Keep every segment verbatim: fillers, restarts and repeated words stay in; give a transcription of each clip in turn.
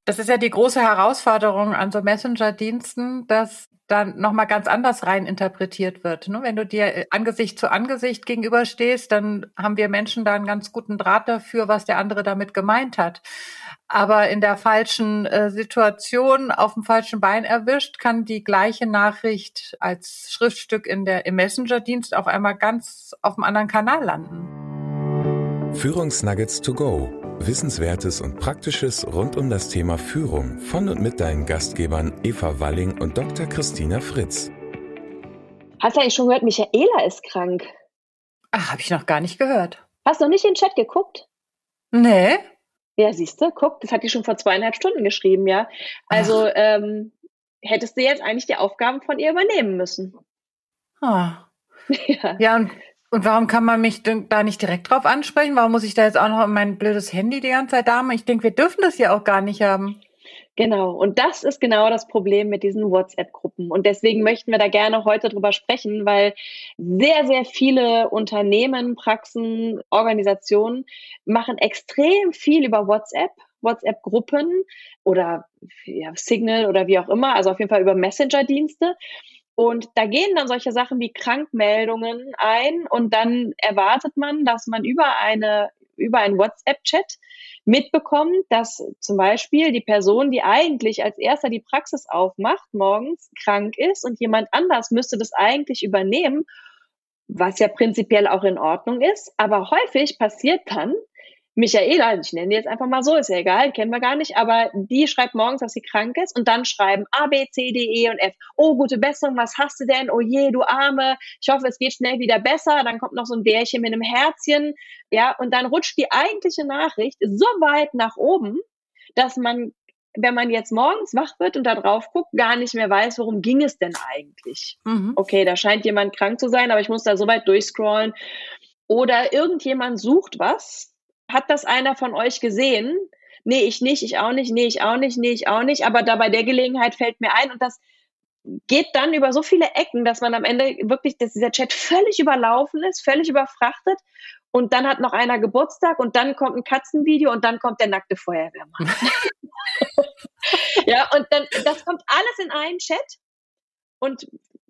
Das ist ja die große Herausforderung an so Messenger-Diensten, dass dann nochmal ganz anders rein interpretiert wird. Ne? Wenn du dir Angesicht zu Angesicht gegenüberstehst, dann haben wir Menschen da einen ganz guten Draht dafür, was der andere damit gemeint hat. Aber in der falschen äh, Situation, auf dem falschen Bein erwischt, kann die gleiche Nachricht als Schriftstück in der, im Messenger-Dienst auf einmal ganz auf einem anderen Kanal landen. Führungsnuggets to go. Wissenswertes und Praktisches rund um das Thema Führung von und mit deinen Gastgebern Eva Walling und Doktor Christina Fritz. Hast du eigentlich schon gehört, Michaela ist krank? Ach, habe ich noch gar nicht gehört. Hast du noch nicht in den Chat geguckt? Nee. Ja, siehst du, guck, das hat die schon vor zweieinhalb Stunden geschrieben, ja. Also ähm, hättest du jetzt eigentlich die Aufgaben von ihr übernehmen müssen. Ah. Ja, ja und Und warum kann man mich da nicht direkt drauf ansprechen? Warum muss ich da jetzt auch noch mein blödes Handy die ganze Zeit da haben? Ich denke, wir dürfen das ja auch gar nicht haben. Genau. Und das ist genau das Problem mit diesen WhatsApp-Gruppen. Und deswegen möchten wir da gerne heute drüber sprechen, weil sehr, sehr viele Unternehmen, Praxen, Organisationen machen extrem viel über WhatsApp, WhatsApp-Gruppen oder ja, Signal oder wie auch immer, also auf jeden Fall über Messenger-Dienste. Und da gehen dann solche Sachen wie Krankmeldungen ein und dann erwartet man, dass man über eine über einen WhatsApp-Chat mitbekommt, dass zum Beispiel die Person, die eigentlich als erster die Praxis aufmacht, morgens krank ist und jemand anders müsste das eigentlich übernehmen, was ja prinzipiell auch in Ordnung ist. Aber häufig passiert dann, Michaela, ich nenne die jetzt einfach mal so, ist ja egal, kennen wir gar nicht, aber die schreibt morgens, dass sie krank ist und dann schreiben A, B, C, D, E und F. Oh, gute Besserung, was hast du denn? Oh je, du Arme, ich hoffe, es geht schnell wieder besser. Dann kommt noch so ein Bärchen mit einem Herzchen, ja, und dann rutscht die eigentliche Nachricht so weit nach oben, dass man, wenn man jetzt morgens wach wird und da drauf guckt, gar nicht mehr weiß, worum ging es denn eigentlich. Mhm. Okay, da scheint jemand krank zu sein, aber ich muss da so weit durchscrollen. Oder irgendjemand sucht was. Hat das einer von euch gesehen? Nee, ich nicht, ich auch nicht, nee, ich auch nicht, nee, ich auch nicht. Aber da bei der Gelegenheit fällt mir ein und das geht dann über so viele Ecken, dass man am Ende wirklich, dass dieser Chat völlig überlaufen ist, völlig überfrachtet und dann hat noch einer Geburtstag und dann kommt ein Katzenvideo und dann kommt der nackte Feuerwehrmann. Ja, und dann, das kommt alles in einen Chat und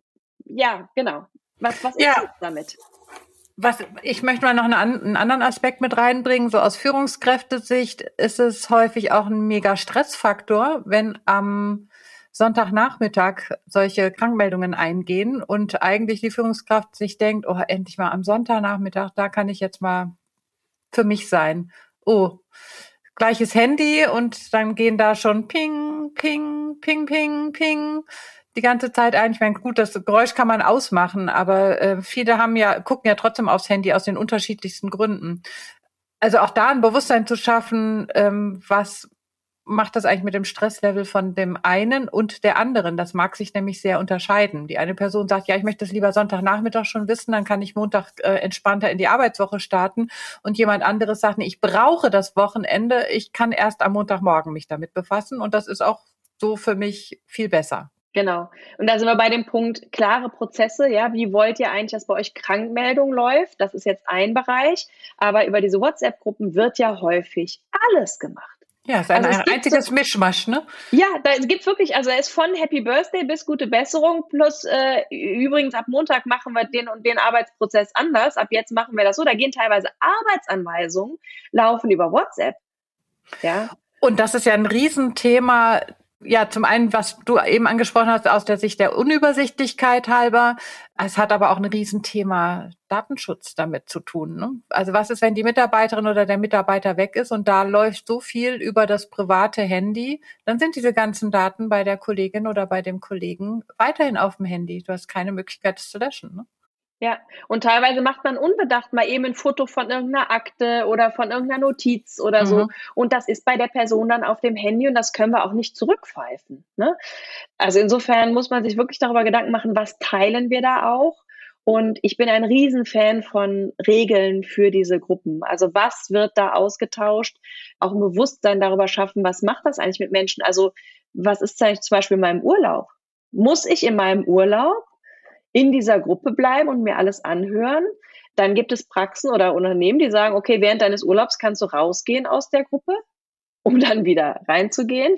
ja, genau. Was, was ist ja. das damit? Was, ich möchte mal noch eine, einen anderen Aspekt mit reinbringen. So aus Führungskräftesicht ist es häufig auch ein mega Stressfaktor, wenn am Sonntagnachmittag solche Krankmeldungen eingehen und eigentlich die Führungskraft sich denkt, oh, endlich mal am Sonntagnachmittag, da kann ich jetzt mal für mich sein. Oh, gleiches Handy und dann gehen da schon Ping, Ping, Ping, Ping, Ping. Die ganze Zeit eigentlich, ich meine, gut, das Geräusch kann man ausmachen, aber äh, viele haben ja, gucken ja trotzdem aufs Handy aus den unterschiedlichsten Gründen. Also auch da ein Bewusstsein zu schaffen, ähm, was macht das eigentlich mit dem Stresslevel von dem einen und der anderen? Das mag sich nämlich sehr unterscheiden. Die eine Person sagt, ja, ich möchte das lieber Sonntagnachmittag schon wissen, dann kann ich Montag äh, entspannter in die Arbeitswoche starten. Und jemand anderes sagt, nee, ich brauche das Wochenende, ich kann erst am Montagmorgen mich damit befassen und das ist auch so für mich viel besser. Genau. Und da sind wir bei dem Punkt klare Prozesse. Ja, wie wollt ihr eigentlich, dass bei euch Krankmeldung läuft? Das ist jetzt ein Bereich. Aber über diese WhatsApp-Gruppen wird ja häufig alles gemacht. Ja, es ist ein, also ein einziges so, Mischmasch, ne? Ja, da es gibt wirklich, also es ist von Happy Birthday bis gute Besserung plus äh, übrigens ab Montag machen wir den und den Arbeitsprozess anders. Ab jetzt machen wir das so. Da gehen teilweise Arbeitsanweisungen, laufen über WhatsApp. Ja. Und das ist ja ein Riesenthema. Ja, zum einen, was du eben angesprochen hast, aus der Sicht der Unübersichtlichkeit halber. Es hat aber auch ein Riesenthema Datenschutz damit zu tun. Ne? Also was ist, wenn die Mitarbeiterin oder der Mitarbeiter weg ist und da läuft so viel über das private Handy, dann sind diese ganzen Daten bei der Kollegin oder bei dem Kollegen weiterhin auf dem Handy. Du hast keine Möglichkeit, das zu löschen. Ne? Ja, und teilweise macht man unbedacht mal eben ein Foto von irgendeiner Akte oder von irgendeiner Notiz oder mhm. so. Und das ist bei der Person dann auf dem Handy und das können wir auch nicht zurückpfeifen. Ne? Also insofern muss man sich wirklich darüber Gedanken machen, was teilen wir da auch? Und ich bin ein Riesenfan von Regeln für diese Gruppen. Also was wird da ausgetauscht? Auch ein Bewusstsein darüber schaffen, was macht das eigentlich mit Menschen? Also was ist eigentlich zum Beispiel in meinem Urlaub? Muss ich in meinem Urlaub in dieser Gruppe bleiben und mir alles anhören? Dann gibt es Praxen oder Unternehmen, die sagen, okay, während deines Urlaubs kannst du rausgehen aus der Gruppe. um dann wieder reinzugehen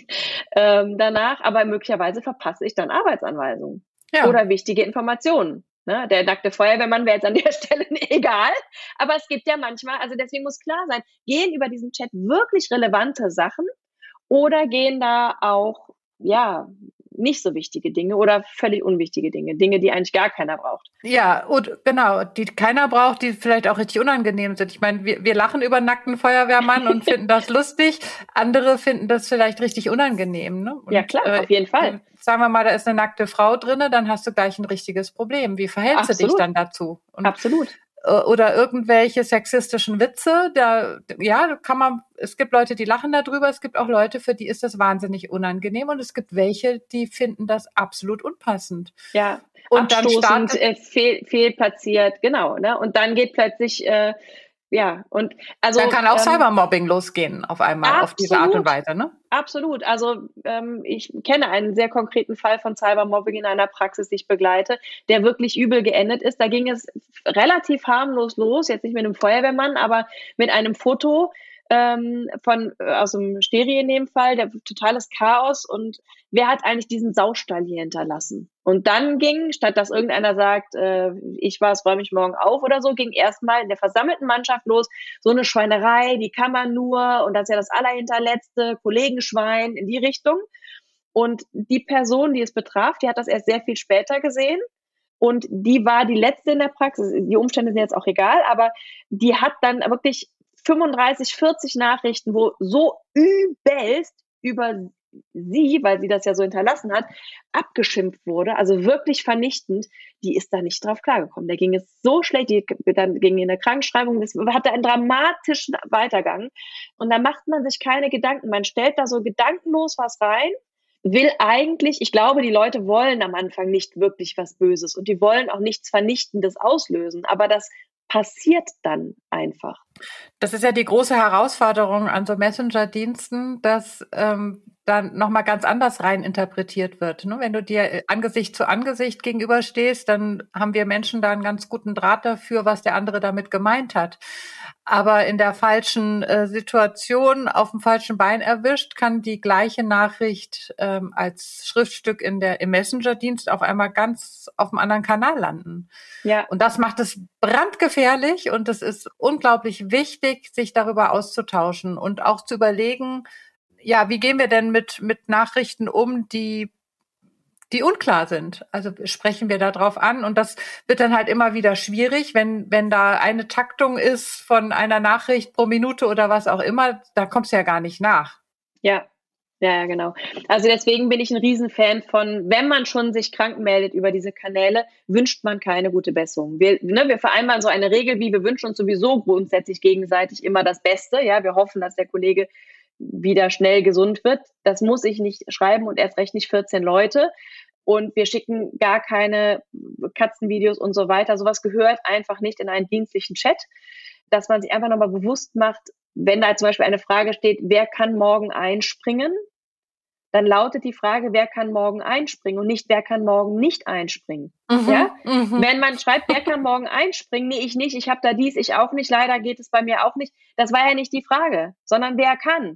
ähm, danach. Aber möglicherweise verpasse ich dann Arbeitsanweisungen ja. oder wichtige Informationen. Ne? Der nackte Feuerwehrmann wäre jetzt an der Stelle egal. Aber es gibt ja manchmal, also deswegen muss klar sein, gehen über diesen Chat wirklich relevante Sachen oder gehen da auch, ja, nicht so wichtige Dinge oder völlig unwichtige Dinge, Dinge, die eigentlich gar keiner braucht. Ja, und genau, die keiner braucht, die vielleicht auch richtig unangenehm sind. Ich meine, wir, wir lachen über einen nackten Feuerwehrmann und finden das lustig. Andere finden das vielleicht richtig unangenehm. Ne? Und, ja, klar, äh, auf jeden Fall. Sagen wir mal, da ist eine nackte Frau drinne, dann hast du gleich ein richtiges Problem. Wie verhältst Absolut. du dich dann dazu? Und Absolut. Oder irgendwelche sexistischen Witze, da, ja, kann man, es gibt Leute, die lachen darüber, es gibt auch Leute, für die ist das wahnsinnig unangenehm und es gibt welche, die finden das absolut unpassend. Ja, und abstoßend, dann startet, äh, fehl, fehlplatziert, genau, ne, und dann geht plötzlich, äh, ja, und also. Dann kann auch ähm, Cybermobbing losgehen auf einmal, absolut, auf diese Art und Weise, ne? Absolut. Also ähm, ich kenne einen sehr konkreten Fall von Cybermobbing in einer Praxis, die ich begleite, der wirklich übel geendet ist. Da ging es relativ harmlos los, jetzt nicht mit einem Feuerwehrmann, aber mit einem Foto ähm, von aus dem Steri in dem Fall, der totales Chaos. Und wer hat eigentlich diesen Saustall hier hinterlassen? Und dann ging, statt dass irgendeiner sagt, äh, ich war es, räume mich morgen auf oder so, ging erstmal in der versammelten Mannschaft los, so eine Schweinerei, die kann man nur, und das ist ja das Allerhinterletzte, Kollegenschwein in die Richtung. Und die Person, die es betraf, die hat das erst sehr viel später gesehen. Und die war die letzte in der Praxis. Die Umstände sind jetzt auch egal, aber die hat dann wirklich fünfunddreißig, vierzig Nachrichten, wo so übelst über sie, weil sie das ja so hinterlassen hat, abgeschimpft wurde, also wirklich vernichtend, die ist da nicht drauf klargekommen. Da ging es so schlecht, die dann ging in der Krankschreibung, das hatte einen dramatischen Weitergang. Und da macht man sich keine Gedanken. Man stellt da so gedankenlos was rein, will eigentlich, ich glaube, die Leute wollen am Anfang nicht wirklich was Böses und die wollen auch nichts Vernichtendes auslösen, aber das passiert dann einfach. Das ist ja die große Herausforderung an so Messenger-Diensten, dass ähm, dann nochmal ganz anders rein interpretiert wird. Ne? Wenn du dir Angesicht zu Angesicht gegenüberstehst, dann haben wir Menschen da einen ganz guten Draht dafür, was der andere damit gemeint hat. Aber in der falschen äh, Situation, auf dem falschen Bein erwischt, kann die gleiche Nachricht ähm, als Schriftstück in der, im Messenger-Dienst auf einmal ganz auf einem anderen Kanal landen. Ja. Und das macht es brandgefährlich und es ist unglaublich wichtig, sich darüber auszutauschen und auch zu überlegen, ja, wie gehen wir denn mit, mit Nachrichten um, die die unklar sind. Also sprechen wir da drauf an und das wird dann halt immer wieder schwierig, wenn wenn da eine Taktung ist von einer Nachricht pro Minute oder was auch immer, da kommst du ja gar nicht nach. Ja, ja, ja, genau. Also deswegen bin ich ein Riesenfan von, wenn man schon sich krank meldet über diese Kanäle, wünscht man keine gute Besserung. Wir, ne, wir vereinbaren so eine Regel, wie wir wünschen uns sowieso grundsätzlich gegenseitig immer das Beste. Ja, wir hoffen, dass der Kollege wieder schnell gesund wird. Das muss ich nicht schreiben und erst recht nicht vierzehn Leute. Und wir schicken gar keine Katzenvideos und so weiter. Sowas gehört einfach nicht in einen dienstlichen Chat, dass man sich einfach nochmal bewusst macht, wenn da zum Beispiel eine Frage steht, wer kann morgen einspringen? Dann lautet die Frage, wer kann morgen einspringen und nicht, wer kann morgen nicht einspringen. Mhm, ja? Mhm. Wenn man schreibt, wer kann morgen einspringen? Nee, ich nicht, ich habe da dies, ich auch nicht, leider geht es bei mir auch nicht. Das war ja nicht die Frage, sondern wer kann.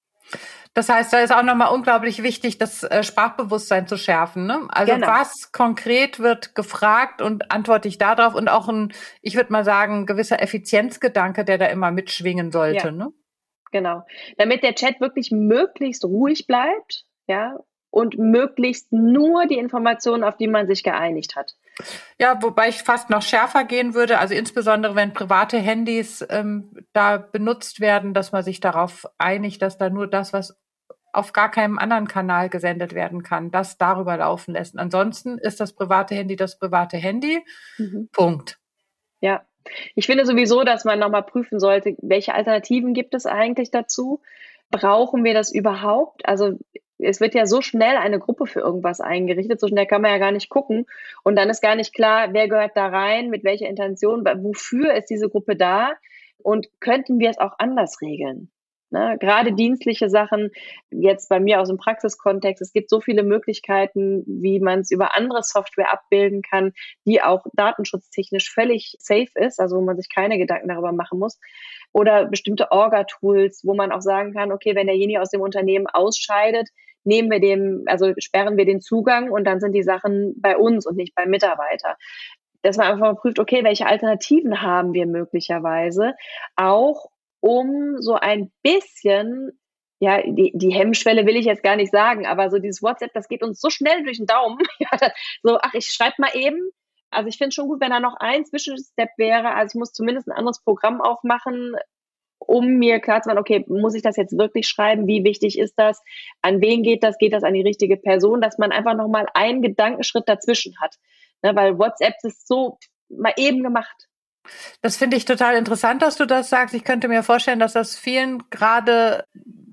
Das heißt, da ist auch nochmal unglaublich wichtig, das äh, Sprachbewusstsein zu schärfen. Ne? Also genau. Was konkret wird gefragt und antworte ich darauf und auch ein, ich würde mal sagen, ein gewisser Effizienzgedanke, der da immer mitschwingen sollte. Ja. Ne? Genau. Damit der Chat wirklich möglichst ruhig bleibt, ja, und möglichst nur die Informationen, auf die man sich geeinigt hat. Ja, wobei ich fast noch schärfer gehen würde, also insbesondere wenn private Handys ähm, da benutzt werden, dass man sich darauf einigt, dass da nur das, was auf gar keinem anderen Kanal gesendet werden kann, das darüber laufen lässt. Ansonsten ist das private Handy das private Handy. Mhm. Punkt. Ja, ich finde sowieso, dass man nochmal prüfen sollte, welche Alternativen gibt es eigentlich dazu? Brauchen wir das überhaupt? Also es wird ja so schnell eine Gruppe für irgendwas eingerichtet, so schnell kann man ja gar nicht gucken. Und dann ist gar nicht klar, wer gehört da rein, mit welcher Intention, wofür ist diese Gruppe da und könnten wir es auch anders regeln? Ne? Gerade dienstliche Sachen, jetzt bei mir aus dem Praxiskontext, es gibt so viele Möglichkeiten, wie man es über andere Software abbilden kann, die auch datenschutztechnisch völlig safe ist, also wo man sich keine Gedanken darüber machen muss. Oder bestimmte Orga-Tools, wo man auch sagen kann, okay, wenn derjenige aus dem Unternehmen ausscheidet, nehmen wir dem, also sperren wir den Zugang und dann sind die Sachen bei uns und nicht beim Mitarbeiter. Dass man einfach mal prüft, okay, welche Alternativen haben wir möglicherweise, auch um so ein bisschen, ja, die, die Hemmschwelle will ich jetzt gar nicht sagen, aber so dieses WhatsApp, das geht uns so schnell durch den Daumen. Ja, so, ach, ich schreibe mal eben. Also ich finde schon gut, wenn da noch ein Zwischenstep wäre. Also ich muss zumindest ein anderes Programm aufmachen, um mir klar zu machen, okay, muss ich das jetzt wirklich schreiben? Wie wichtig ist das? An wen geht das? Geht das an die richtige Person? Dass man einfach nochmal einen Gedankenschritt dazwischen hat. Ne, weil WhatsApp ist so mal eben gemacht. Das finde ich total interessant, dass du das sagst. Ich könnte mir vorstellen, dass das vielen gerade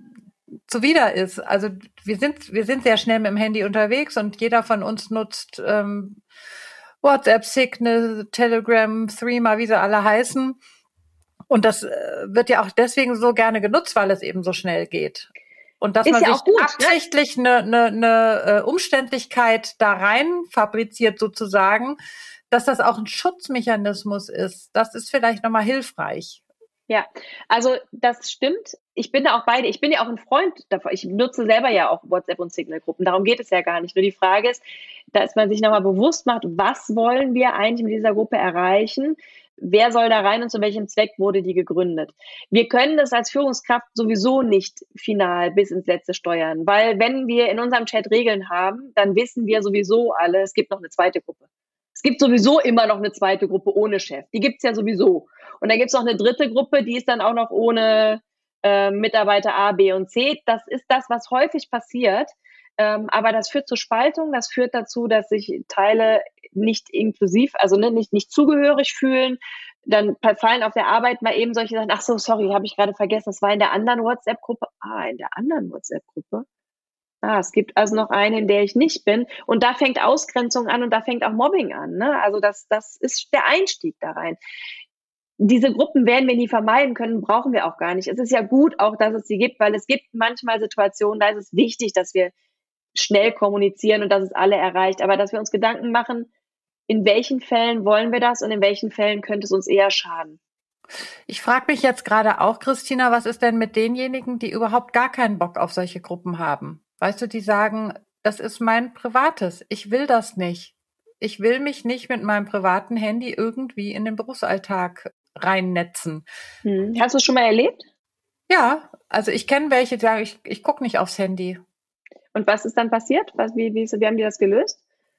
zuwider ist. Also wir sind wir sind sehr schnell mit dem Handy unterwegs und jeder von uns nutzt ähm, WhatsApp, Signal, Telegram, Threema, wie sie alle heißen. Und das äh, wird ja auch deswegen so gerne genutzt, weil es eben so schnell geht. Und dass ist man ja sich auch gut, absichtlich eine ne? ne, ne, Umständlichkeit da rein fabriziert sozusagen, dass das auch ein Schutzmechanismus ist, das ist vielleicht nochmal hilfreich. Ja, also das stimmt. Ich bin da auch beide. Ich bin ja auch ein Freund davon. Ich nutze selber ja auch WhatsApp und Signal-Gruppen. Darum geht es ja gar nicht. Nur die Frage ist, dass man sich nochmal bewusst macht, was wollen wir eigentlich mit dieser Gruppe erreichen? Wer soll da rein und zu welchem Zweck wurde die gegründet? Wir können das als Führungskraft sowieso nicht final bis ins Letzte steuern, weil wenn wir in unserem Chat Regeln haben, dann wissen wir sowieso alle, es gibt noch eine zweite Gruppe. Es gibt sowieso immer noch eine zweite Gruppe ohne Chef. Die gibt's ja sowieso. Und dann gibt's noch eine dritte Gruppe, die ist dann auch noch ohne äh, Mitarbeiter A, B und C. Das ist das, was häufig passiert. Ähm, aber das führt zur Spaltung. Das führt dazu, dass sich Teile nicht inklusiv, also ne, nicht, nicht zugehörig fühlen. Dann fallen auf der Arbeit mal eben solche Sachen. Ach so, sorry, habe ich gerade vergessen. Das war in der anderen WhatsApp-Gruppe. Ah, in der anderen WhatsApp-Gruppe. Ah, es gibt also noch eine, in der ich nicht bin. Und da fängt Ausgrenzung an und da fängt auch Mobbing an. Ne? Also das, das ist der Einstieg da rein. Diese Gruppen werden wir nie vermeiden können, brauchen wir auch gar nicht. Es ist ja gut auch, dass es sie gibt, weil es gibt manchmal Situationen, da ist es wichtig, dass wir schnell kommunizieren und dass es alle erreicht. Aber dass wir uns Gedanken machen, in welchen Fällen wollen wir das und in welchen Fällen könnte es uns eher schaden. Ich frage mich jetzt gerade auch, Christina, was ist denn mit denjenigen, die überhaupt gar keinen Bock auf solche Gruppen haben? Weißt du, die sagen, das ist mein Privates, ich will das nicht. Ich will mich nicht mit meinem privaten Handy irgendwie in den Berufsalltag reinnetzen. Hm. Hast du es schon mal erlebt? Ja, also ich kenne welche, die sagen, ich, ich gucke nicht aufs Handy. Und was ist dann passiert? Was, wie, wie, wie haben die das gelöst?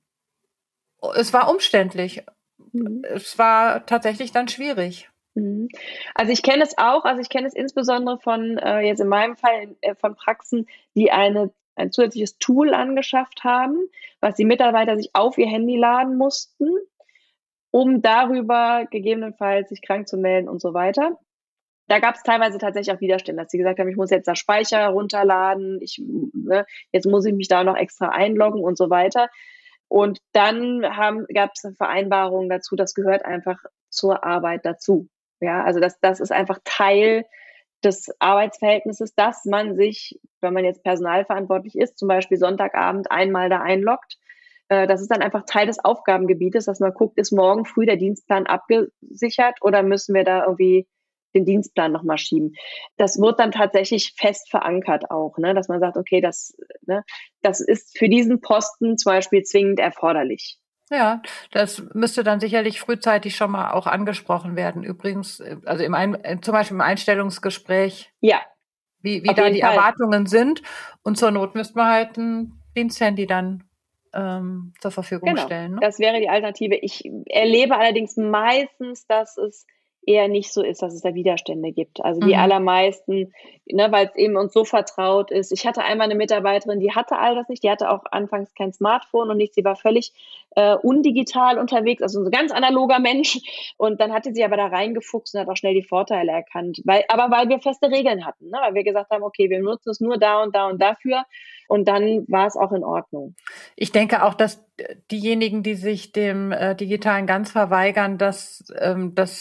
Es war umständlich. Mhm. Es war tatsächlich dann schwierig. Also ich kenne es auch, also ich kenne es insbesondere von, äh, jetzt in meinem Fall, äh, von Praxen, die eine, ein zusätzliches Tool angeschafft haben, was die Mitarbeiter sich auf ihr Handy laden mussten, um darüber gegebenenfalls sich krank zu melden und so weiter. Da gab es teilweise tatsächlich auch Widerstände, dass sie gesagt haben, ich muss jetzt da Speicher runterladen, ich, ne, jetzt muss ich mich da noch extra einloggen und so weiter. Und dann gab es eine Vereinbarung dazu, das gehört einfach zur Arbeit dazu. Ja, also das, das ist einfach Teil des Arbeitsverhältnisses, dass man sich, wenn man jetzt personalverantwortlich ist, zum Beispiel Sonntagabend einmal da einloggt. Äh, das ist dann einfach Teil des Aufgabengebietes, dass man guckt, ist morgen früh der Dienstplan abgesichert oder müssen wir da irgendwie den Dienstplan nochmal schieben. Das wird dann tatsächlich fest verankert auch, ne, dass man sagt, okay, das, ne, das ist für diesen Posten zum Beispiel zwingend erforderlich. Ja, das müsste dann sicherlich frühzeitig schon mal auch angesprochen werden. Übrigens, also im Ein- zum Beispiel im Einstellungsgespräch, ja, wie, wie da die Fall. Erwartungen sind. Und zur Not müsste man halt ein Diensthandy dann ähm, zur Verfügung genau. stellen. Ne? Das wäre die Alternative. Ich erlebe allerdings meistens, dass es eher nicht so ist, dass es da Widerstände gibt. Also die mhm. allermeisten, ne, weil es eben uns so vertraut ist. Ich hatte einmal eine Mitarbeiterin, die hatte all das nicht. Die hatte auch anfangs kein Smartphone und nichts. Sie war völlig äh, undigital unterwegs, also ein ganz analoger Mensch. Und dann hatte sie aber da reingefuchst und hat auch schnell die Vorteile erkannt. Weil, aber weil wir feste Regeln hatten, ne? Weil wir gesagt haben, okay, wir nutzen es nur da und da und dafür. Und dann war es auch in Ordnung. Ich denke auch, dass diejenigen, die sich dem äh, Digitalen ganz verweigern, dass ähm, das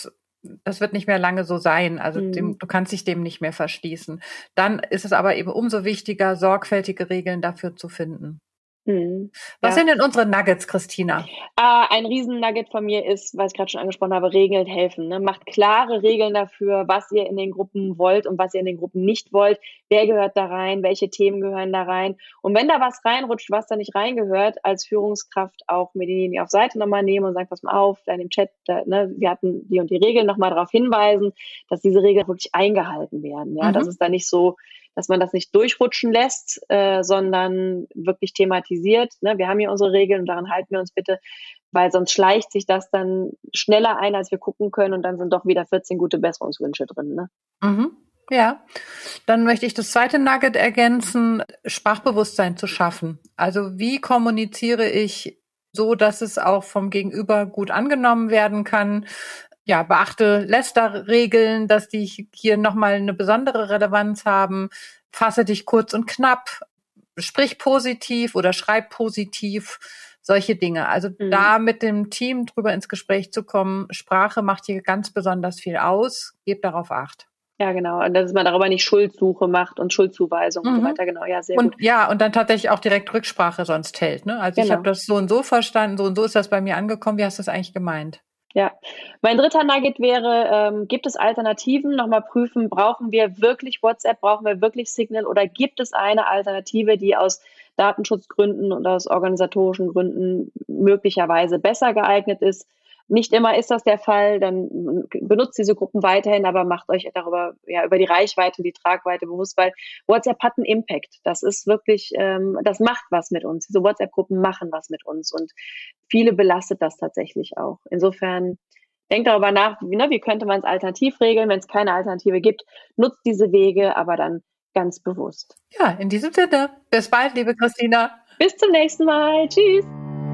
das wird nicht mehr lange so sein. Also mhm. dem, du kannst dich dem nicht mehr verschließen. Dann ist es aber eben umso wichtiger, sorgfältige Regeln dafür zu finden. Mhm. Was ja. sind denn unsere Nuggets, Christina? Äh, ein Riesen-Nugget von mir ist, was ich gerade schon angesprochen habe, Regeln helfen. Ne? Macht klare Regeln dafür, was ihr in den Gruppen wollt und was ihr in den Gruppen nicht wollt. Wer gehört da rein? Welche Themen gehören da rein? Und wenn da was reinrutscht, was da nicht reingehört, als Führungskraft auch mir die auf Seite nochmal nehmen und sagen, pass mal auf, da in dem Chat, da, ne, wir hatten die und die Regeln nochmal darauf hinweisen, dass diese Regeln wirklich eingehalten werden. Ja, mhm. Das ist da nicht so, dass man das nicht durchrutschen lässt, äh, sondern wirklich thematisiert. Ne? Wir haben hier unsere Regeln und daran halten wir uns bitte, weil sonst schleicht sich das dann schneller ein, als wir gucken können und dann sind doch wieder vierzehn gute Besserungswünsche drin. Ne? Mhm. Ja, dann möchte ich das zweite Nugget ergänzen, Sprachbewusstsein zu schaffen. Also wie kommuniziere ich so, dass es auch vom Gegenüber gut angenommen werden kann? Ja, beachte Lästerregeln, dass die hier nochmal eine besondere Relevanz haben. Fasse dich kurz und knapp, sprich positiv oder schreib positiv, solche Dinge. Also mhm. da mit dem Team drüber ins Gespräch zu kommen, Sprache macht hier ganz besonders viel aus, gebt darauf Acht. Ja, genau. Und dass man darüber nicht Schuldsuche macht und Schuldzuweisung mhm. und so weiter. Genau, ja, sehr und, gut. Ja, und dann tatsächlich auch direkt Rücksprache sonst hält. Ne? Also genau. Ich habe das so und so verstanden, so und so ist das bei mir angekommen. Wie hast du das eigentlich gemeint? Ja, mein dritter Nugget wäre, ähm, gibt es Alternativen? Nochmal prüfen, brauchen wir wirklich WhatsApp, brauchen wir wirklich Signal oder gibt es eine Alternative, die aus Datenschutzgründen und aus organisatorischen Gründen möglicherweise besser geeignet ist? Nicht immer ist das der Fall, dann benutzt diese Gruppen weiterhin, aber macht euch darüber, ja, über die Reichweite, die Tragweite bewusst, weil WhatsApp hat einen Impact. Das ist wirklich, ähm, das macht was mit uns. Diese WhatsApp-Gruppen machen was mit uns und viele belastet das tatsächlich auch. Insofern denkt darüber nach, wie, ne, wie könnte man es alternativ regeln, wenn es keine Alternative gibt, nutzt diese Wege, aber dann ganz bewusst. Ja, in diesem Sinne, bis bald, liebe Christina. Bis zum nächsten Mal. Tschüss.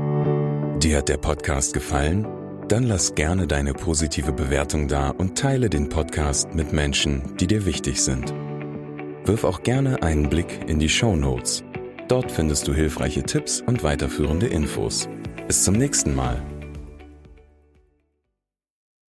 Dir hat der Podcast gefallen? Dann lass gerne deine positive Bewertung da und teile den Podcast mit Menschen, die dir wichtig sind. Wirf auch gerne einen Blick in die Shownotes. Dort findest du hilfreiche Tipps und weiterführende Infos. Bis zum nächsten Mal.